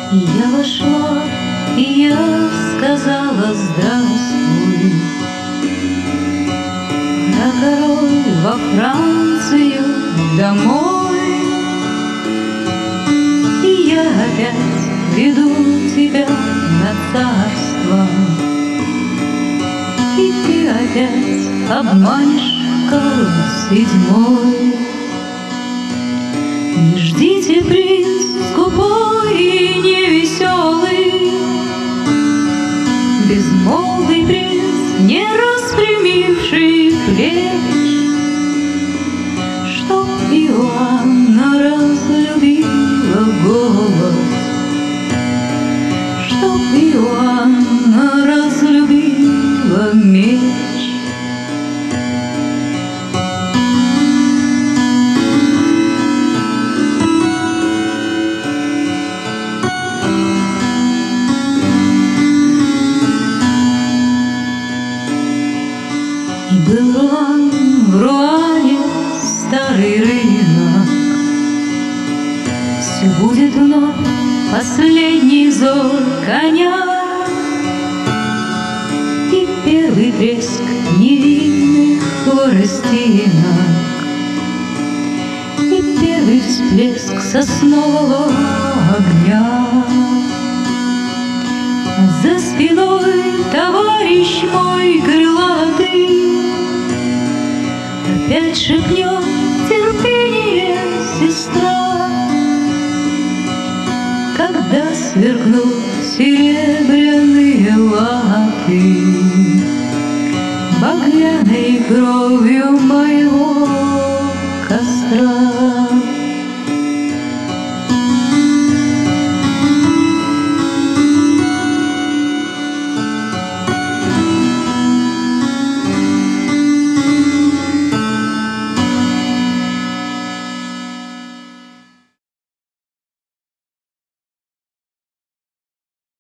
И я вошла, и я сказала здравствуй. На король во Францию домой. И я опять веду тебя на царство, и ты опять обманешь король седьмой. Не ждите, принц скупой и невеселый, безмолвный принц, не распрямивший плеч, чтоб Иоанна разлюбила голод, чтоб Иоанна разлюбила меч. И был Руан, в Руане старый рынок. Все будет вновь последний взор коня и первый треск невинных хворостинок, и первый всплеск соснового огня. А за спиной товарищ мой крылатый опять шепнет терпение, сестра, когда сверкнут серебряные латы багряной кровью